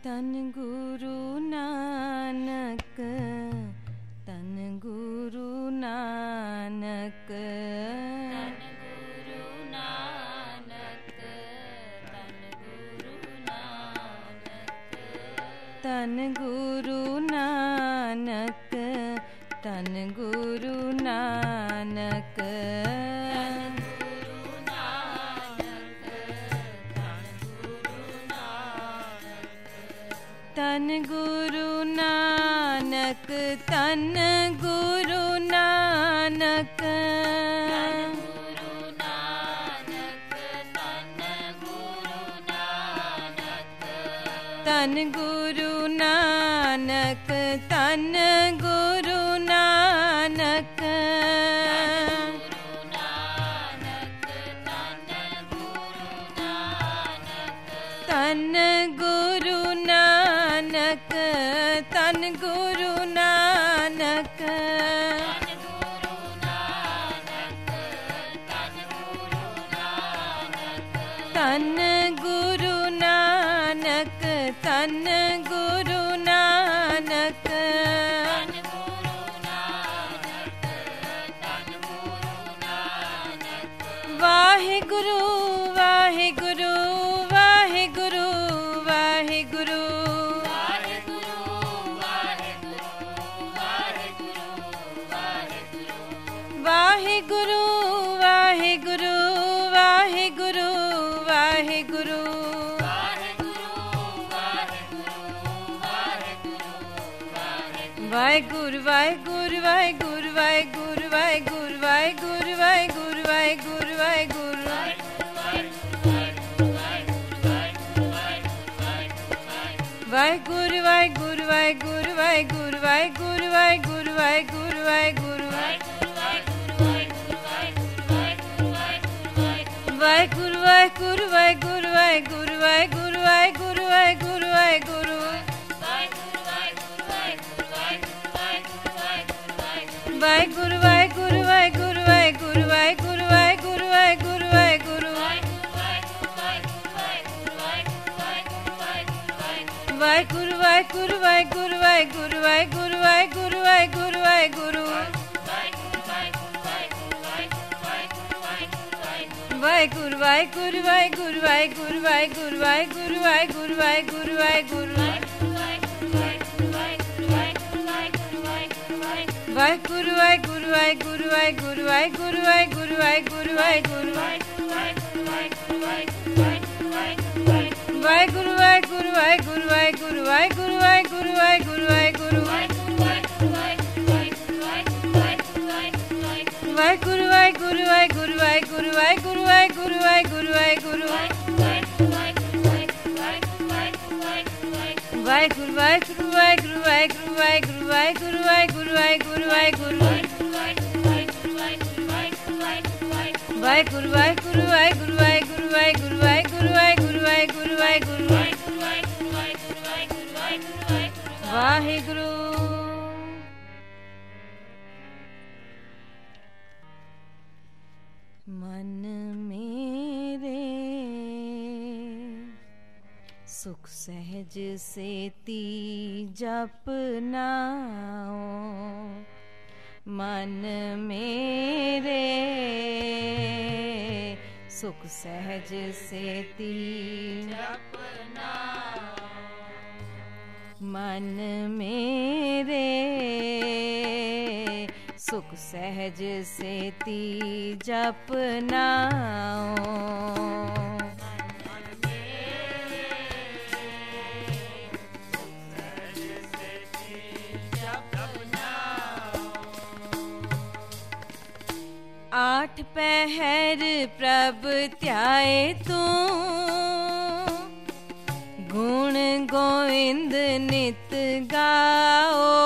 तन गुरु नानक, तन गुरु नानक, तन गुरु नानक, तन गुरु नानक, तन गुरु नानक, तन गुरु नानक, तन गुरु नानक, तन गुरु नानक, तन गुरु नानक, तन गुरु नानक, तन गुरु नानक, तन गुरु नानक, तन गुरु नानक, तन गुरु नानक, वाहिगुरु वाहिगुरु वाहिगुरु वाहिगुरु, वाहिगुरु वाहिगुरु वाहिगुरु वाहिगुरु, वाहिगुरु वाहिगुरु वाहिगुरु वाहिगुरु वाहिगुरु वाहिगुरु वाहिगुरु वाहिगुरु वाहिगुरु, वाहिगुरु वाहिगुरु वाहिगुरु वाहिगुरु वाहिगुरु वाहिगुरु वाहिगुरु वाहिगुरु, वाहिगुरु वाहिगुरु वाहिगुरु वाहिगुरु वाहिगुरु वाहिगुरु वाहिगुरु वाहिगुरु, वाहिगुरु वाहिगुरु वाहिगुरु वाहिगुरु वाहिगुरु वाहिगुरु वाहिगुरु वाहिगुरु, वाहिगुरु वाहिगुरु वाहिगुरु वाहिगुरु वाहिगुरु वाहिगुरु वाहिगुरु वाहिगुरु, वाहिगुरु वाहिगुरु वाहिगुरु वाहिगुरु वाहिगुरु वाहिगुरु वाहिगुरु वाहिगुरु वाहिगुरु, वाहिगुरु वाहिगुरु वाहिगुरु वाहिगुरु वाहिगुरु वाहिगुरु वाहिगुरु वाहिगुरु, वाहिगुरु वाहिगुरु वाहिगुरु वाहिगुरु वाहिगुरु वाहिगुरु वाहिगुरु वाहिगुरु, वाहिगुरु वाहिगुरु वाहिगुरु वाहिगुरु वाहिगुरु वाहिगुरु वाहिगुरु वाहिगुरु, वाहिगुरु वाहिगुरु वाहिगुरु वाहिगुरु वाहिगुरु वाहिगुरु वाहिगुरु वाहिगुरु वाहिगुरु, वाहिगुरु वाहिगुरु वाहिगुरु वाहिगुरु वाहिगुरु वाहिगुरु वाहिगुरु वाहिगुरु वाहिगुरु, वाहिगुरु। मन मेरे सुख सहज सेती जपनाओ, मन मेरे सुख सहज सेती जपनाओ, मन मेरे सुख सहज सेती जपनाओ, 8 पहर प्रभ ध्याए तू, गुण गोविंद नित गाओ,